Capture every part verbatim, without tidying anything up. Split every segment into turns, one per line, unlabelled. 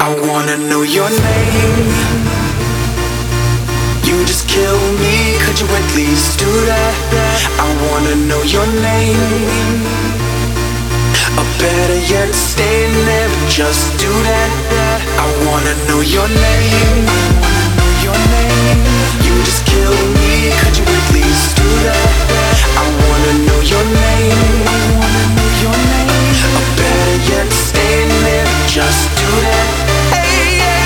I wanna know your name. You just kill me, could you at least do that? I wanna know your name. Or better yet, stay and never just do that. I wanna know your name. Your name. You just kill me, could you at least do that? I wanna know your name. I wanna know your name. Or better yet, stay and never just do that. Hey, yeah.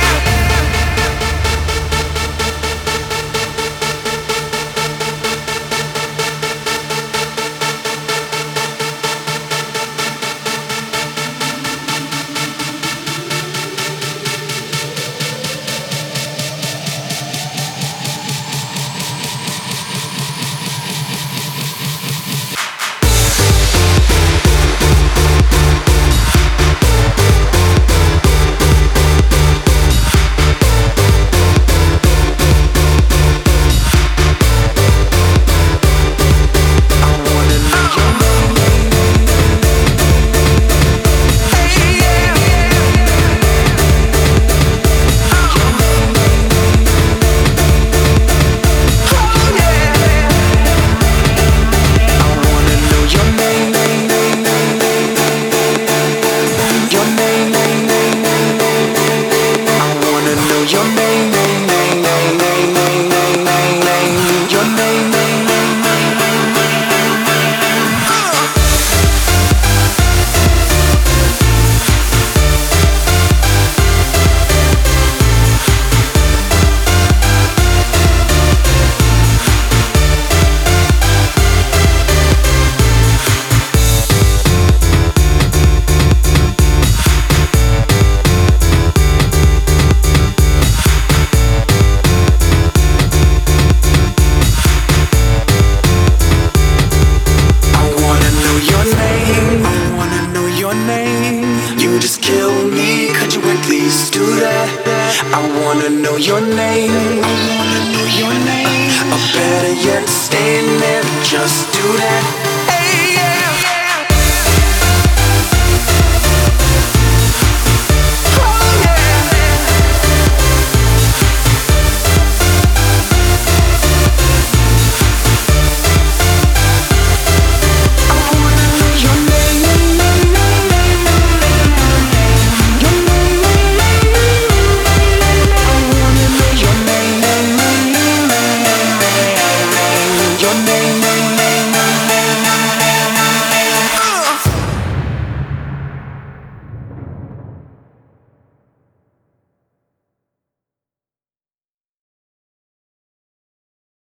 You just kill me, could you at least do that? I wanna know your name. I wanna know your name. Or better yet, stay and never just do that.